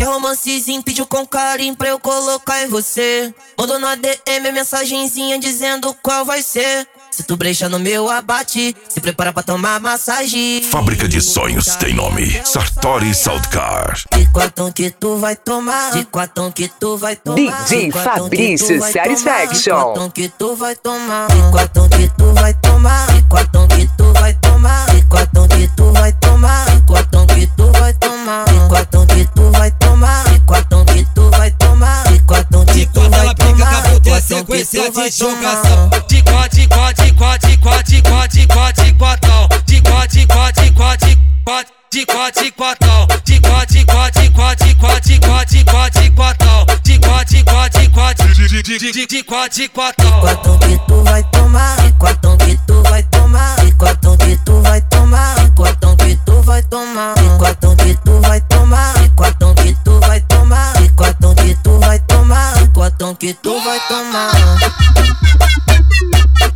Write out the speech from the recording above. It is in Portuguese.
Quer romancezinho, pediu com carinho pra eu colocar em você. Mandou na DM mensagenzinha dizendo qual vai ser. Se tu brecha no meu abate, se prepara pra tomar massagem. Fábrica de sonhos tem nome: Sartori Soundcar. De quatão que tu vai tomar, de quatão que tu vai tomar. DJ Fabrício Satisfaction. De quatão que tu vai tomar, de quatão que tu vai tomar, de quatão que tu vai tomar, de quatão que tu vai tomar, de quatão que tu vai tomar, de quatão que tu vai tomar, de quatão que tu vai tomar, de quatão que tu vai tomar. Ela pica, acabou ter a sequência de jogação. De quatão, de quatão, de quatão, de quatão, de quatão, de quatão, de quatão, de quatão, de quatão, de quatão, de quatão, de quatão, de quatão, de quatão, de quatão, de quatão, de quatão, de quatão, de quatão, de quatão. Quatão que tu vai tomar, de quatão que tu vai tomar, de quatão que tu vai tomar, de quatão que tu vai tomar, de quatão que tu vai tomar, de quatão que tu vai tomar, de quatão que tu vai tomar, de quatão que tu vai tomar.